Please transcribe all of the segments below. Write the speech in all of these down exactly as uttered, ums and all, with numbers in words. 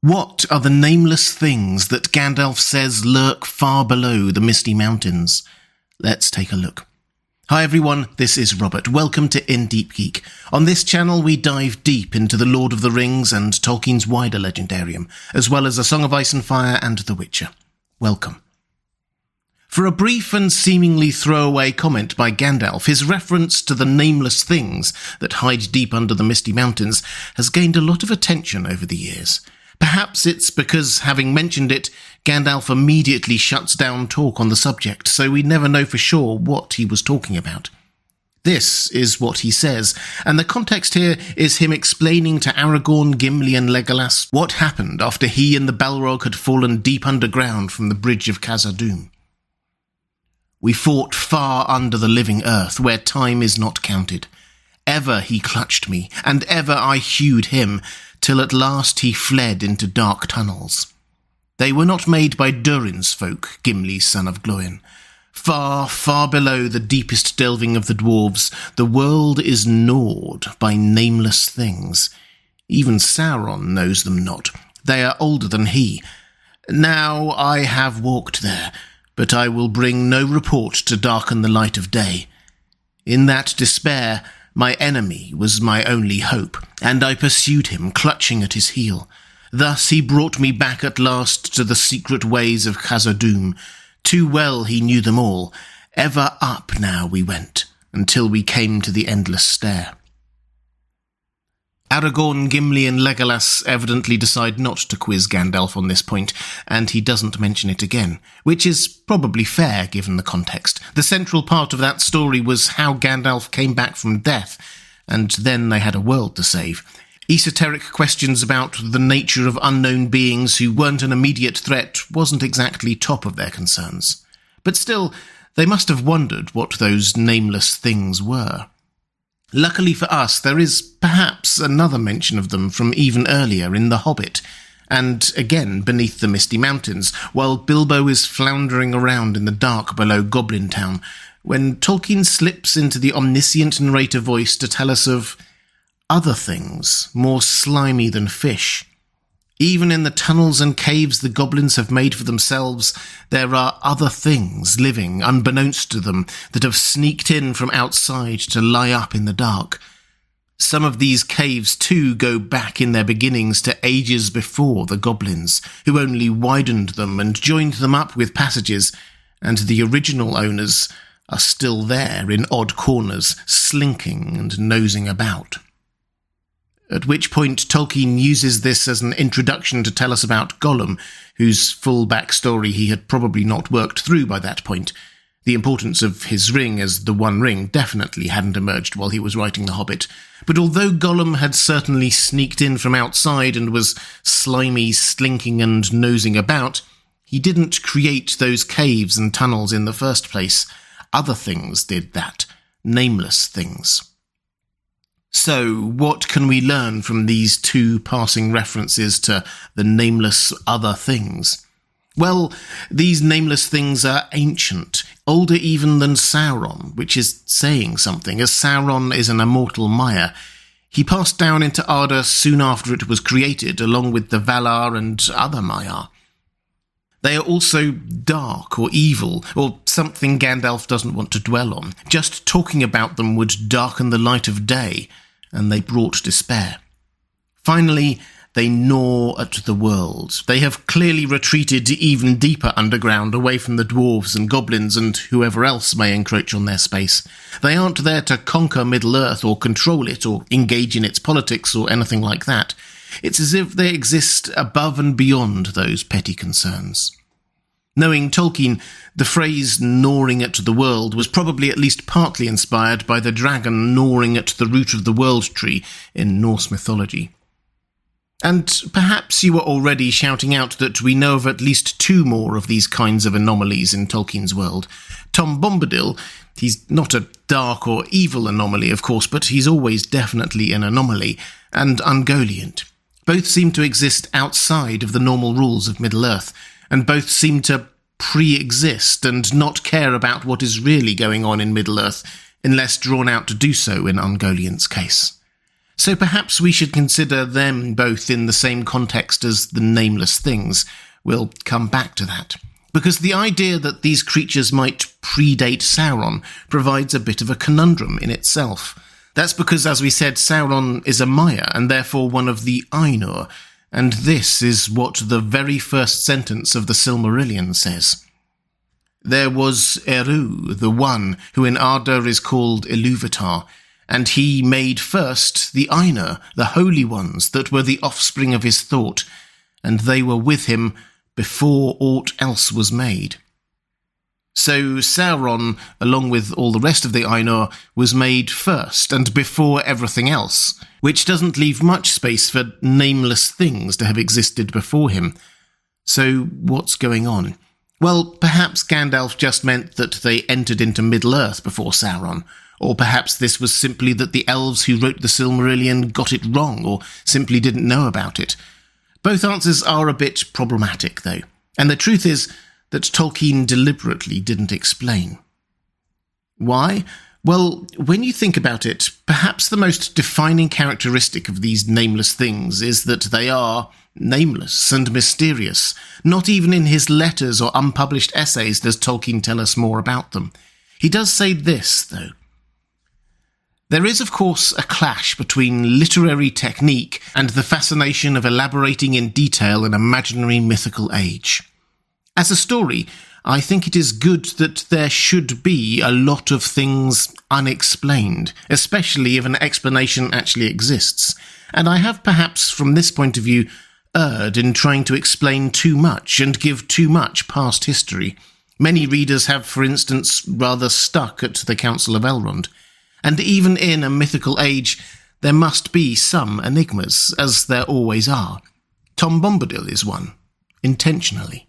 What are the nameless things that Gandalf says lurk far below the misty mountains? Let's take a look. Hi everyone, this is Robert. Welcome to In Deep Geek. On this channel we dive deep into the Lord of the Rings and Tolkien's wider legendarium, as well as A Song of Ice and Fire and The Witcher. Welcome. For a brief and seemingly throwaway comment by Gandalf, his reference to the nameless things that hide deep under the misty mountains has gained a lot of attention over the years. Perhaps it's because, having mentioned it, Gandalf immediately shuts down talk on the subject, so we never know for sure what he was talking about. This is what he says, and the context here is him explaining to Aragorn, Gimli and Legolas what happened after he and the Balrog had fallen deep underground from the bridge of Khazad-dûm. We fought far under the living earth, where time is not counted. Ever he clutched me, and ever I hewed him, till at last he fled into dark tunnels. They were not made by Durin's folk, Gimli, son of Glóin. Far, far below the deepest delving of the dwarves, the world is gnawed by nameless things. Even Sauron knows them not. They are older than he. Now I have walked there, but I will bring no report to darken the light of day. In that despair, my enemy was my only hope, and I pursued him, clutching at his heel. Thus he brought me back at last to the secret ways of Khazad-dûm. Too well he knew them all. Ever up now we went, until we came to the endless stair. Aragorn, Gimli and Legolas evidently decide not to quiz Gandalf on this point, and he doesn't mention it again, which is probably fair given the context. The central part of that story was how Gandalf came back from death, and then they had a world to save. Esoteric questions about the nature of unknown beings who weren't an immediate threat wasn't exactly top of their concerns. But still, they must have wondered what those nameless things were. Luckily for us, there is perhaps another mention of them from even earlier in The Hobbit, and again beneath the misty mountains, while Bilbo is floundering around in the dark below Goblin Town, when Tolkien slips into the omniscient narrator voice to tell us of other things, more slimy than fish. Even in the tunnels and caves the goblins have made for themselves, there are other things living, unbeknownst to them, that have sneaked in from outside to lie up in the dark. Some of these caves, too, go back in their beginnings to ages before the goblins, who only widened them and joined them up with passages, and the original owners are still there in odd corners, slinking and nosing about. At which point Tolkien uses this as an introduction to tell us about Gollum, whose full backstory he had probably not worked through by that point. The importance of his ring as the One Ring definitely hadn't emerged while he was writing The Hobbit. But although Gollum had certainly sneaked in from outside and was slimy, slinking and nosing about, he didn't create those caves and tunnels in the first place. Other things did that. Nameless things. So, what can we learn from these two passing references to the nameless other things? Well, these nameless things are ancient, older even than Sauron, which is saying something, as Sauron is an immortal Maiar. He passed down into Arda soon after it was created, along with the Valar and other Maiar. They are also dark or evil, or something Gandalf doesn't want to dwell on. Just talking about them would darken the light of day, and they brought despair. Finally, they gnaw at the world. They have clearly retreated even deeper underground, away from the dwarves and goblins and whoever else may encroach on their space. They aren't there to conquer Middle-earth or control it or engage in its politics or anything like that. It's as if they exist above and beyond those petty concerns. Knowing Tolkien, the phrase gnawing at the world was probably at least partly inspired by the dragon gnawing at the root of the world tree in Norse mythology. And perhaps you were already shouting out that we know of at least two more of these kinds of anomalies in Tolkien's world. Tom Bombadil, he's not a dark or evil anomaly, of course, but he's always definitely an anomaly, and Ungoliant. Both seem to exist outside of the normal rules of Middle-earth, and both seem to pre-exist and not care about what is really going on in Middle-earth, unless drawn out to do so in Ungoliant's case. So perhaps we should consider them both in the same context as the nameless things. We'll come back to that. Because the idea that these creatures might predate Sauron provides a bit of a conundrum in itself. That's because, as we said, Sauron is a Maya, and therefore one of the Ainur, and this is what the very first sentence of the Silmarillion says. There was Eru, the one who in Arda is called Iluvatar, and he made first the Ainur, the holy ones that were the offspring of his thought, and they were with him before aught else was made. So Sauron, along with all the rest of the Ainur, was made first and before everything else, which doesn't leave much space for nameless things to have existed before him. So what's going on? Well, perhaps Gandalf just meant that they entered into Middle-earth before Sauron, or perhaps this was simply that the elves who wrote the Silmarillion got it wrong, or simply didn't know about it. Both answers are a bit problematic, though, and the truth is that Tolkien deliberately didn't explain. Why? Well, when you think about it, perhaps the most defining characteristic of these nameless things is that they are nameless and mysterious. Not even in his letters or unpublished essays does Tolkien tell us more about them. He does say this, though. There is, of course, a clash between literary technique and the fascination of elaborating in detail an imaginary mythical age. As a story, I think it is good that there should be a lot of things unexplained, especially if an explanation actually exists, and I have perhaps, from this point of view, erred in trying to explain too much and give too much past history. Many readers have, for instance, rather stuck at the Council of Elrond. And even in a mythical age, there must be some enigmas, as there always are. Tom Bombadil is one, intentionally.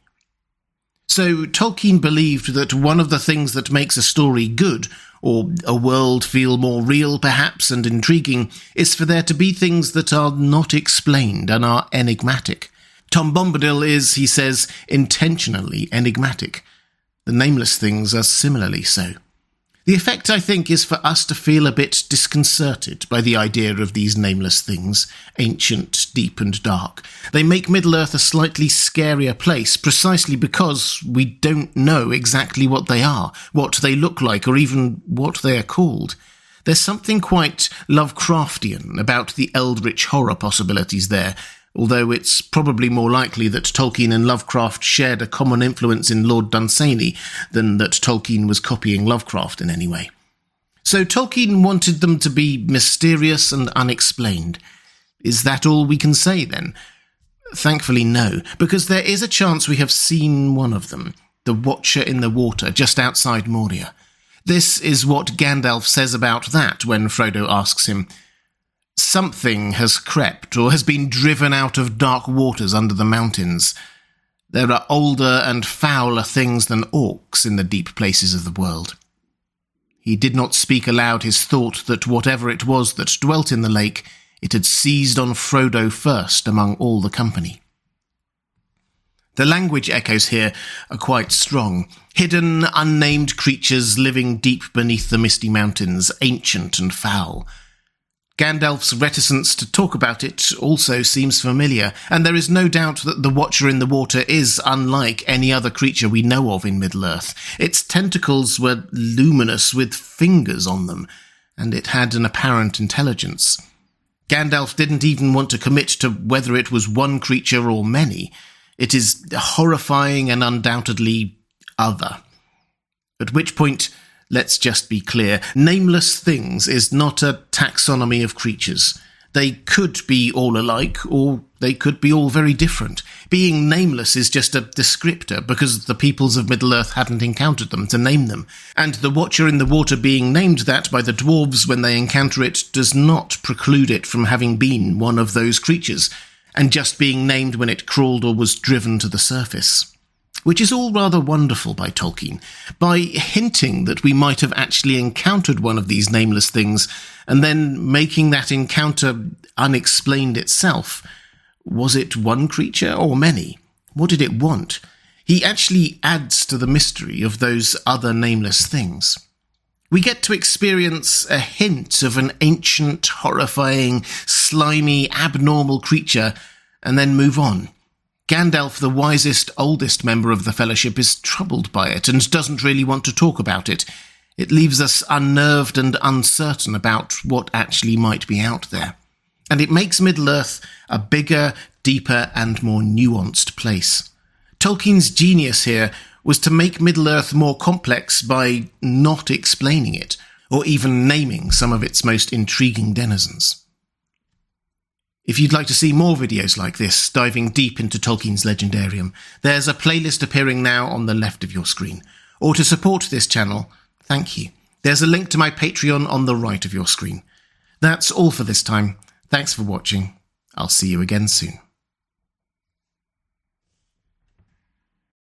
So Tolkien believed that one of the things that makes a story good, or a world feel more real perhaps and intriguing, is for there to be things that are not explained and are enigmatic. Tom Bombadil is, he says, intentionally enigmatic. The nameless things are similarly so. The effect, I think, is for us to feel a bit disconcerted by the idea of these nameless things, ancient, deep and dark. They make Middle-earth a slightly scarier place precisely because we don't know exactly what they are, what they look like, or even what they are called. There's something quite Lovecraftian about the eldritch horror possibilities there, although it's probably more likely that Tolkien and Lovecraft shared a common influence in Lord Dunsany than that Tolkien was copying Lovecraft in any way. So Tolkien wanted them to be mysterious and unexplained. Is that all we can say, then? Thankfully, no, because there is a chance we have seen one of them, the Watcher in the Water, just outside Moria. This is what Gandalf says about that when Frodo asks him, "Something has crept or has been driven out of dark waters under the mountains. There are older and fouler things than orcs in the deep places of the world." He did not speak aloud his thought that whatever it was that dwelt in the lake, it had seized on Frodo first among all the company. The language echoes here are quite strong. Hidden, unnamed creatures living deep beneath the misty mountains, ancient and foul. Gandalf's reticence to talk about it also seems familiar, and there is no doubt that the Watcher in the Water is unlike any other creature we know of in Middle-earth. Its tentacles were luminous with fingers on them, and it had an apparent intelligence. Gandalf didn't even want to commit to whether it was one creature or many. It is horrifying and undoubtedly other. At which point, let's just be clear, nameless things is not a taxonomy of creatures. They could be all alike, or they could be all very different. Being nameless is just a descriptor, because the peoples of Middle-earth hadn't encountered them to name them. And the Watcher in the Water being named that by the dwarves when they encounter it does not preclude it from having been one of those creatures, and just being named when it crawled or was driven to the surface. Which is all rather wonderful by Tolkien, by hinting that we might have actually encountered one of these nameless things, and then making that encounter unexplained itself. Was it one creature or many? What did it want? He actually adds to the mystery of those other nameless things. We get to experience a hint of an ancient, horrifying, slimy, abnormal creature, and then move on. Gandalf, the wisest, oldest member of the Fellowship, is troubled by it and doesn't really want to talk about it. It leaves us unnerved and uncertain about what actually might be out there. And it makes Middle-earth a bigger, deeper, and more nuanced place. Tolkien's genius here was to make Middle-earth more complex by not explaining it, or even naming some of its most intriguing denizens. If you'd like to see more videos like this, diving deep into Tolkien's Legendarium, there's a playlist appearing now on the left of your screen. Or to support this channel, thank you. There's a link to my Patreon on the right of your screen. That's all for this time. Thanks for watching. I'll see you again soon.